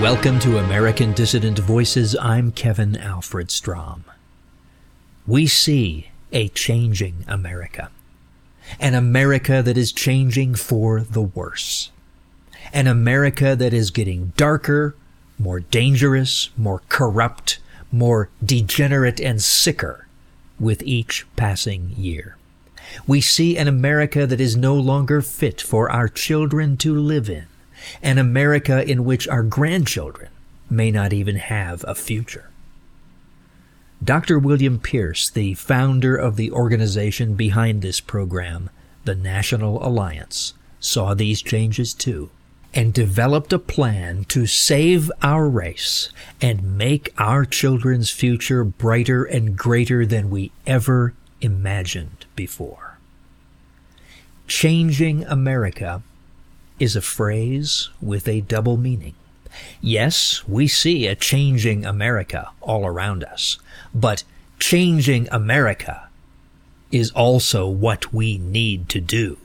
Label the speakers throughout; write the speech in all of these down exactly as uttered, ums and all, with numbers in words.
Speaker 1: Welcome to American Dissident Voices. I'm Kevin Alfred Strom. We see a changing America. An America that is changing for the worse. An America that is getting darker, more dangerous, more corrupt, more degenerate and sicker with each passing year. We see an America that is no longer fit for our children to live in. An America in which our grandchildren may not even have a future. Doctor William Pierce, the founder of the organization behind this program, the National Alliance, saw these changes too, and developed a plan to save our race and make our children's future brighter and greater than we ever imagined before. Changing America is a phrase with a double meaning. Yes, we see a changing America all around us, but changing America is also what we need to do.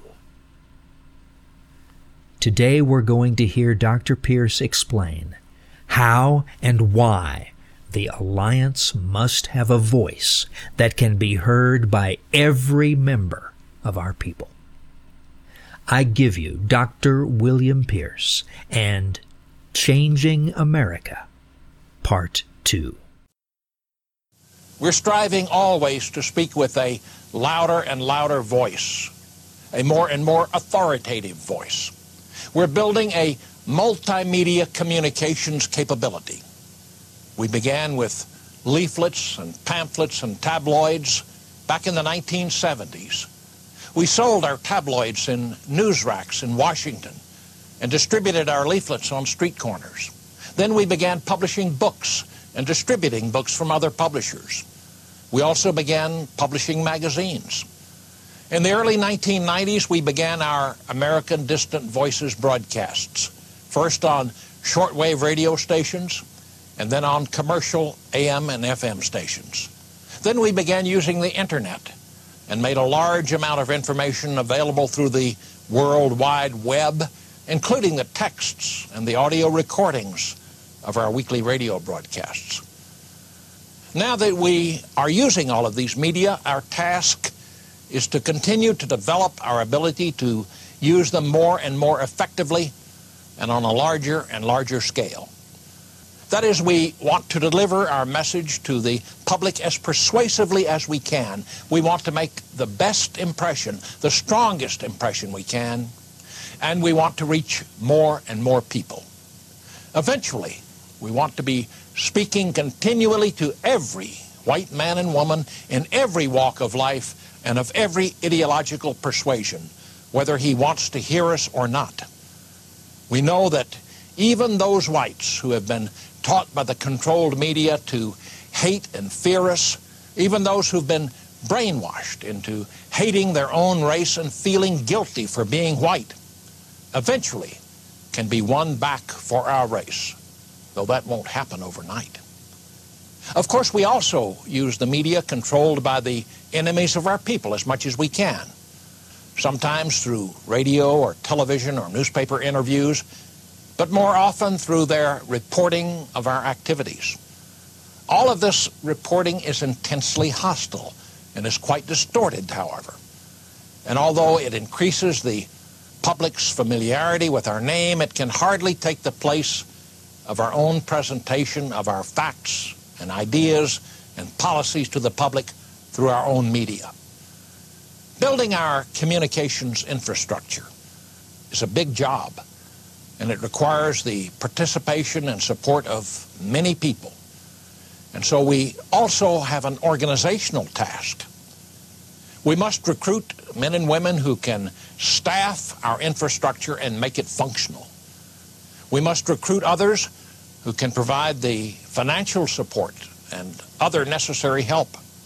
Speaker 1: Today we're going to hear Doctor Pierce explain how and why the Alliance must have a voice that can be heard by every member of our people. I give you Doctor William Pierce and Changing America, Part two.
Speaker 2: We're striving always to speak with a louder and louder voice, a more and more authoritative voice. We're building a multimedia communications capability. We began with leaflets and pamphlets and tabloids back in the nineteen seventies. We sold our tabloids in news racks in Washington and distributed our leaflets on street corners. Then we began publishing books and distributing books from other publishers. We also began publishing magazines. In the early nineteen nineties, we began our American Dissident Voices broadcasts, first on shortwave radio stations and then on commercial A M and F M stations. Then we began using the internet and made a large amount of information available through the World Wide Web, including the texts and the audio recordings of our weekly radio broadcasts. Now that we are using all of these media, our task is to continue to develop our ability to use them more and more effectively and on a larger and larger scale. That is, we want to deliver our message to the public as persuasively as we can. We want to make the best impression, the strongest impression we can, and we want to reach more and more people. Eventually, we want to be speaking continually to every white man and woman in every walk of life and of every ideological persuasion, whether he wants to hear us or not. We know that even those whites who have been taught by the controlled media to hate and fear us, even those who've been brainwashed into hating their own race and feeling guilty for being white, eventually can be won back for our race, though that won't happen overnight. Of course, we also use the media controlled by the enemies of our people as much as we can, sometimes through radio or television or newspaper interviews, but more often through their reporting of our activities. All of this reporting is intensely hostile and is quite distorted, however. And although it increases the public's familiarity with our name, it can hardly take the place of our own presentation of our facts and ideas and policies to the public through our own media. Building our communications infrastructure is a big job, and it requires the participation and support of many people. And so we also have an organizational task. We must recruit men and women who can staff our infrastructure and make it functional. We must recruit others who can provide the financial support and other necessary help.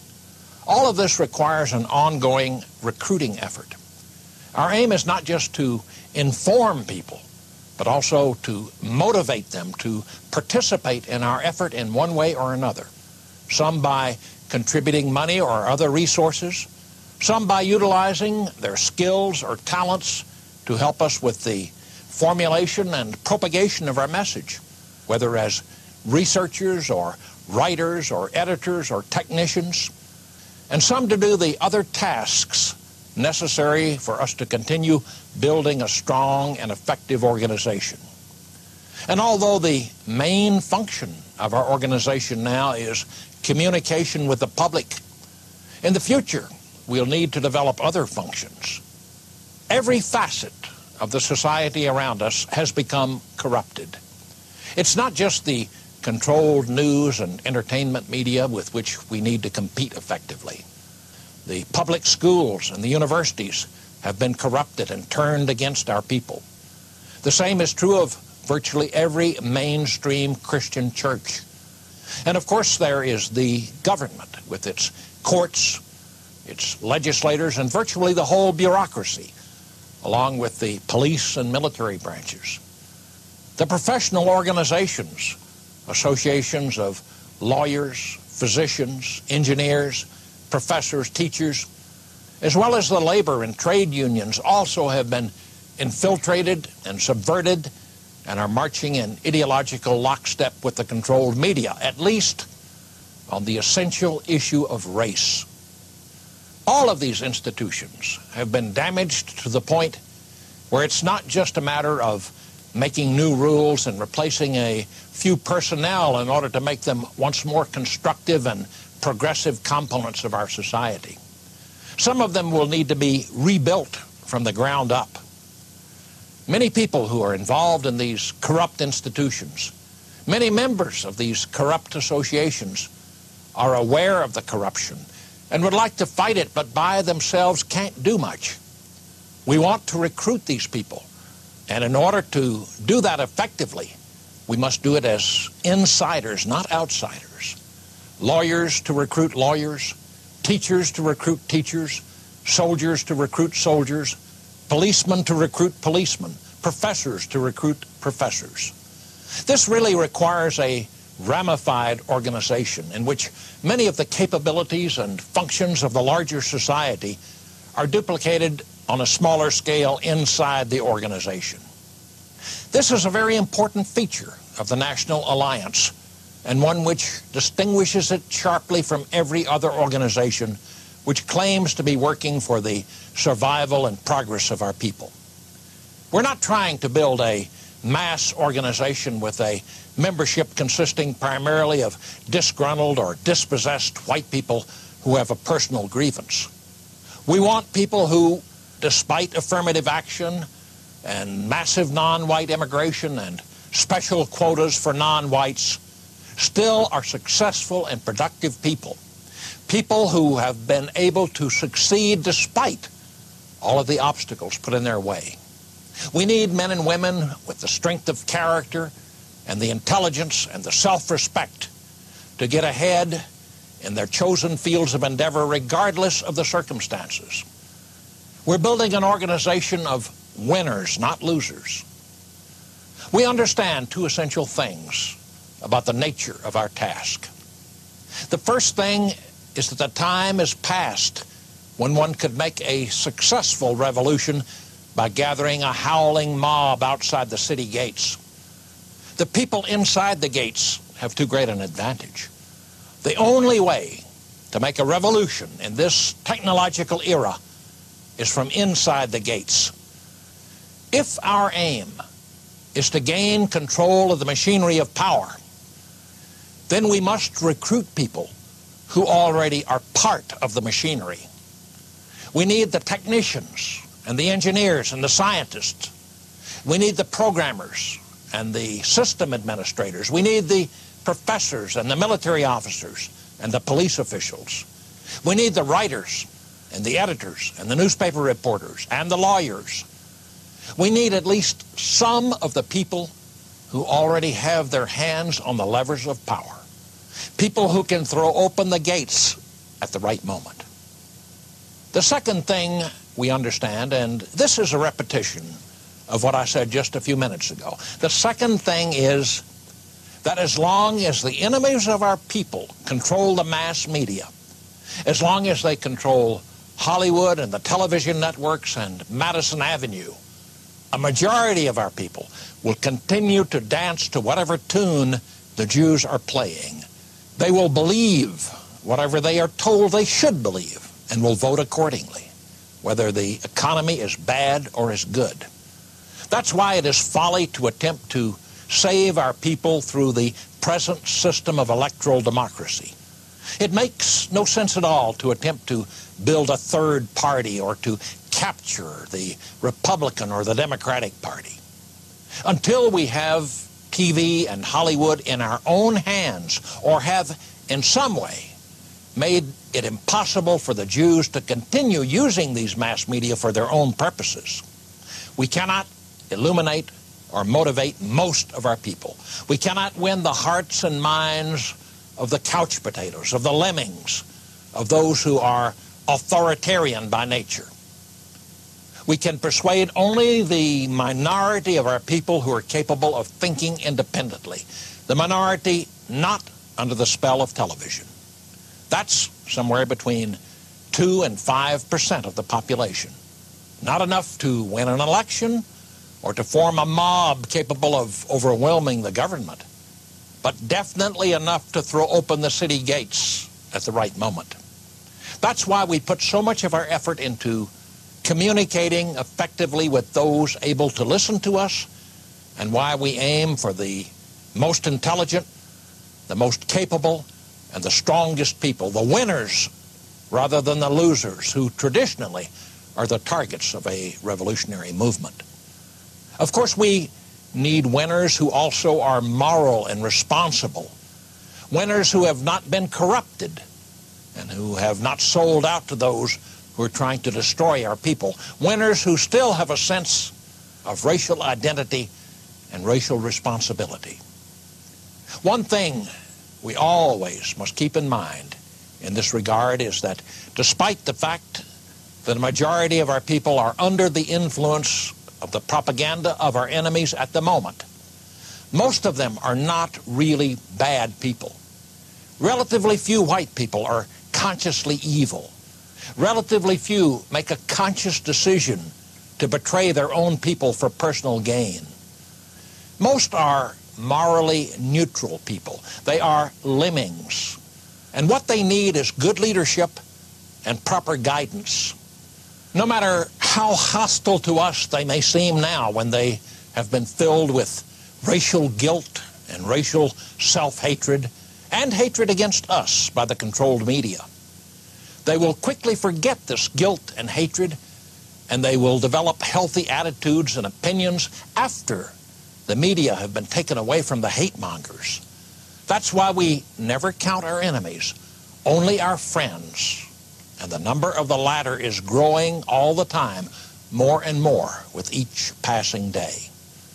Speaker 2: All of this requires an ongoing recruiting effort. Our aim is not just to inform people, but also to motivate them to participate in our effort in one way or another, some by contributing money or other resources, some by utilizing their skills or talents to help us with the formulation and propagation of our message, whether as researchers or writers or editors or technicians, and some to do the other tasks necessary for us to continue building a strong and effective organization. And although the main function of our organization now is communication with the public, in the future we'll need to develop other functions. Every facet of the society around us has become corrupted. It's not just the controlled news and entertainment media with which we need to compete effectively. The public schools and the universities have been corrupted and turned against our people. The same is true of virtually every mainstream Christian church. And of course there is the government with its courts, its legislators, and virtually the whole bureaucracy, along with the police and military branches. The professional organizations, associations of lawyers, physicians, engineers, professors, teachers, as well as the labor and trade unions, also have been infiltrated and subverted and are marching in ideological lockstep with the controlled media, at least on the essential issue of race. All of these institutions have been damaged to the point where it's not just a matter of making new rules and replacing a few personnel in order to make them once more constructive and progressive components of our society. Some of them will need to be rebuilt from the ground up. Many people who are involved in these corrupt institutions, many members of these corrupt associations, are aware of the corruption and would like to fight it, but by themselves can't do much. We want to recruit these people, and in order to do that effectively, we must do it as insiders, not outsiders. Lawyers to recruit lawyers, teachers to recruit teachers, soldiers to recruit soldiers, policemen to recruit policemen, professors to recruit professors. This really requires a ramified organization in which many of the capabilities and functions of the larger society are duplicated on a smaller scale inside the organization. This is a very important feature of the National Alliance, and one which distinguishes it sharply from every other organization which claims to be working for the survival and progress of our people. We're not trying to build a mass organization with a membership consisting primarily of disgruntled or dispossessed white people who have a personal grievance. We want people who, despite affirmative action and massive non-white immigration and special quotas for non-whites, still are successful and productive people. People who have been able to succeed despite all of the obstacles put in their way. We need men and women with the strength of character and the intelligence and the self-respect to get ahead in their chosen fields of endeavor regardless of the circumstances. We're building an organization of winners, not losers. We understand two essential things about the nature of our task. The first thing is that the time is past when one could make a successful revolution by gathering a howling mob outside the city gates. The people inside the gates have too great an advantage. The only way to make a revolution in this technological era is from inside the gates. If our aim is to gain control of the machinery of power, then we must recruit people who already are part of the machinery. We need the technicians and the engineers and the scientists. We need the programmers and the system administrators. We need the professors and the military officers and the police officials. We need the writers and the editors and the newspaper reporters and the lawyers. We need at least some of the people who already have their hands on the levers of power. People who can throw open the gates at the right moment. The second thing we understand, and this is a repetition of what I said just a few minutes ago, the second thing is that as long as the enemies of our people control the mass media, as long as they control Hollywood and the television networks and Madison Avenue, a majority of our people will continue to dance to whatever tune the Jews are playing. They will believe whatever they are told they should believe and will vote accordingly, whether the economy is bad or is good. That's why it is folly to attempt to save our people through the present system of electoral democracy. It makes no sense at all to attempt to build a third party or to capture the Republican or the Democratic Party. Until we have T V and Hollywood in our own hands, or have in some way made it impossible for the Jews to continue using these mass media for their own purposes, we cannot illuminate or motivate most of our people. We cannot win the hearts and minds of the couch potatoes, of the lemmings, of those who are authoritarian by nature. We can persuade only the minority of our people who are capable of thinking independently, the minority not under the spell of television. That's somewhere between two and five percent of the population. Not enough to win an election or to form a mob capable of overwhelming the government, but definitely enough to throw open the city gates at the right moment. That's why we put so much of our effort into communicating effectively with those able to listen to us, and why we aim for the most intelligent, the most capable, and the strongest people, the winners rather than the losers, who traditionally are the targets of a revolutionary movement. Of course, we need winners who also are moral and responsible, winners who have not been corrupted and who have not sold out to those who are trying to destroy our people, winners who still have a sense of racial identity and racial responsibility. One thing we always must keep in mind in this regard is that despite the fact that a majority of our people are under the influence of the propaganda of our enemies at the moment, most of them are not really bad people. Relatively few white people are consciously evil. Relatively few make a conscious decision to betray their own people for personal gain. Most are morally neutral people. They are lemmings. And what they need is good leadership and proper guidance. No matter how hostile to us they may seem now, when they have been filled with racial guilt and racial self-hatred and hatred against us by the controlled media, they will quickly forget this guilt and hatred, and they will develop healthy attitudes and opinions after the media have been taken away from the hate mongers. That's why we never count our enemies, only our friends. And the number of the latter is growing all the time, more and more with each passing day.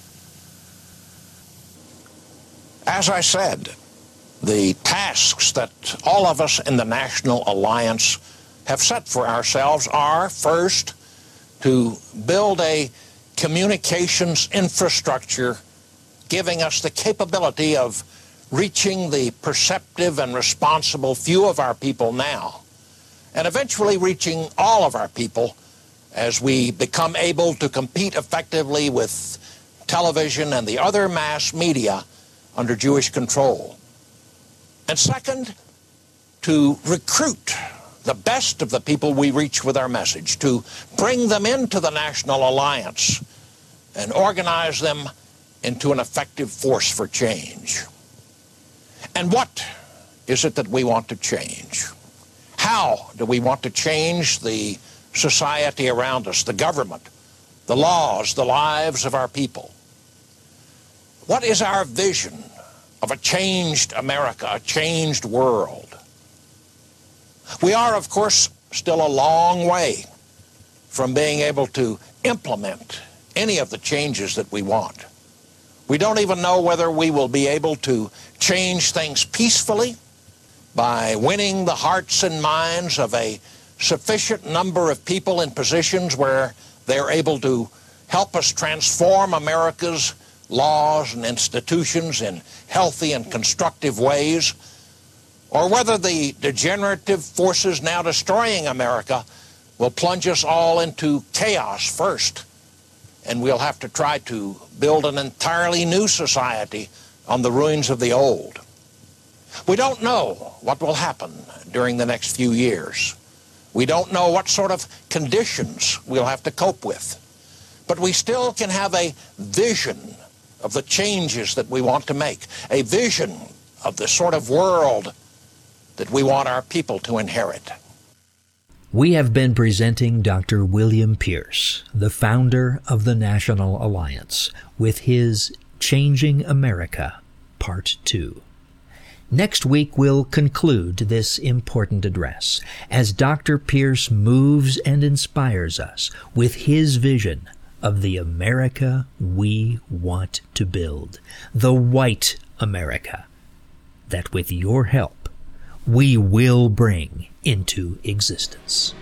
Speaker 2: As I said, the tasks that all of us in the National Alliance have set for ourselves are, first, to build a communications infrastructure giving us the capability of reaching the perceptive and responsible few of our people now, and eventually reaching all of our people as we become able to compete effectively with television and the other mass media under Jewish control. And second, to recruit the best of the people we reach with our message, to bring them into the National Alliance and organize them into an effective force for change. And what is it that we want to change? How do we want to change the society around us, the government, the laws, the lives of our people? What is our vision of a changed America, a changed world? We are, of course, still a long way from being able to implement any of the changes that we want. We don't even know whether we will be able to change things peacefully by winning the hearts and minds of a sufficient number of people in positions where they're able to help us transform America's laws and institutions in healthy and constructive ways, or whether the degenerative forces now destroying America will plunge us all into chaos first and we'll have to try to build an entirely new society on the ruins of the old. We don't know what will happen during the next few years. We don't know what sort of conditions we'll have to cope with. But we still can have a vision of the changes that we want to make, a vision of the sort of world that we want our people to inherit.
Speaker 1: We have been presenting Doctor William Pierce, the founder of the National Alliance, with his Changing America, Part two. Next week we'll conclude this important address as Doctor Pierce moves and inspires us with his vision of the America we want to build, the white America, that with your help we will bring into existence.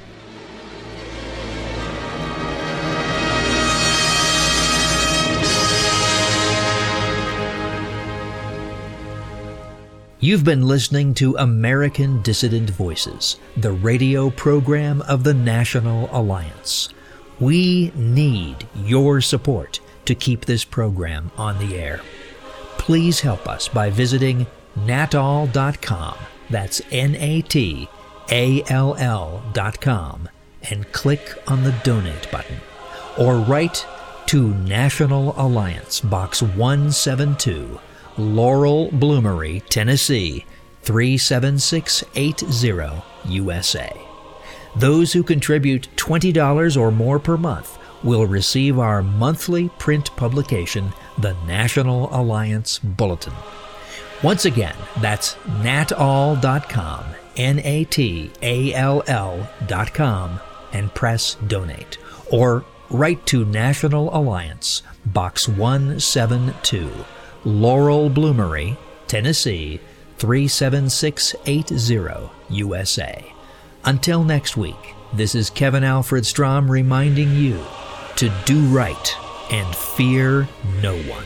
Speaker 1: You've been listening to American Dissident Voices, the radio program of the National Alliance. We need your support to keep this program on the air. Please help us by visiting natall dot com, that's N A T A L L dot com, and click on the donate button. Or write to National Alliance, Box one seventy-two, Laurel Bloomery, Tennessee, three seven six eight zero, U S A. Those who contribute twenty dollars or more per month will receive our monthly print publication, the National Alliance Bulletin. Once again, that's natall dot com, N A T A L L dot com, and press donate. Or write to National Alliance, Box one seventy-two, Laurel Bloomery, Tennessee, three seven six eight zero, U S A. Until next week, this is Kevin Alfred Strom reminding you to do right and fear no one.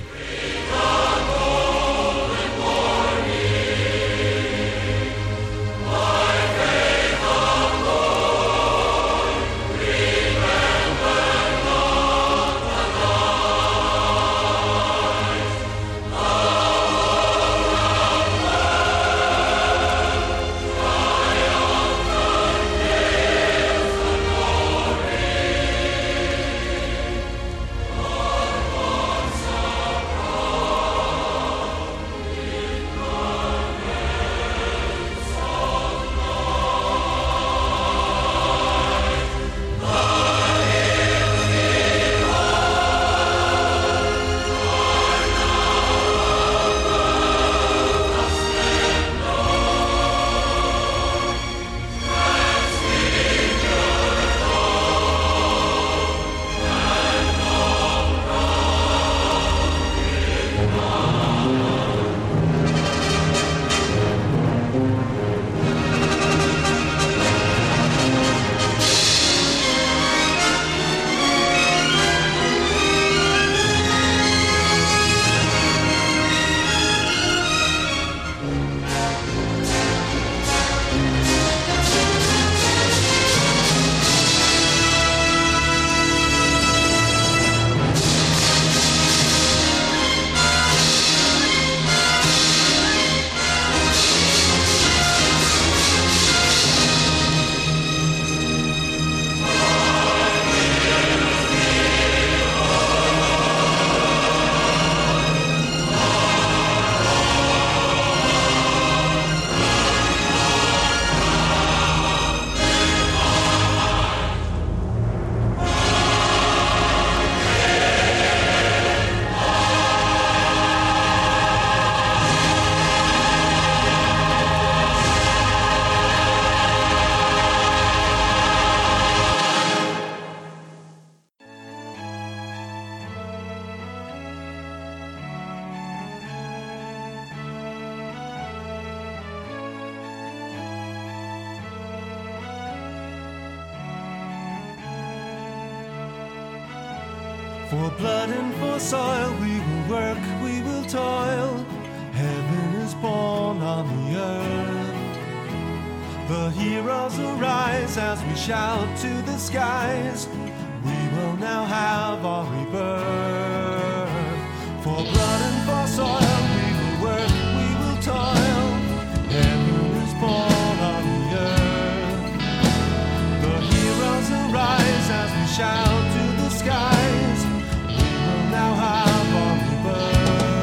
Speaker 3: For blood and for soil we will work, we will toil. Heaven is born on the earth. The heroes arise as we shout to the skies. we will now have our rebirth. For blood and for soil we will work, we will toil. Heaven is born on the earth. The heroes arise as we shout to the skies. We will now have our rebirth.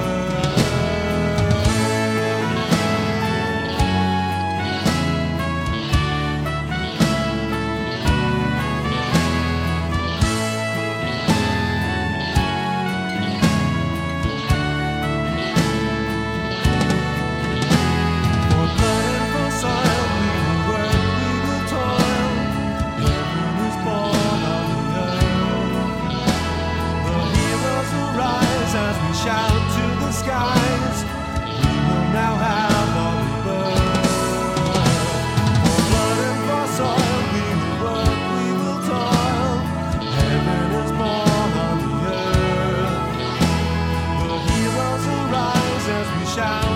Speaker 3: For blood and for soil we will work, we will toil. Heaven is born on the earth. The heroes arise as we shout to the skies. We will now have our rebirth. For blood and for soil we will work, we will toil. Heaven is born on the earth. The heroes arise as we shout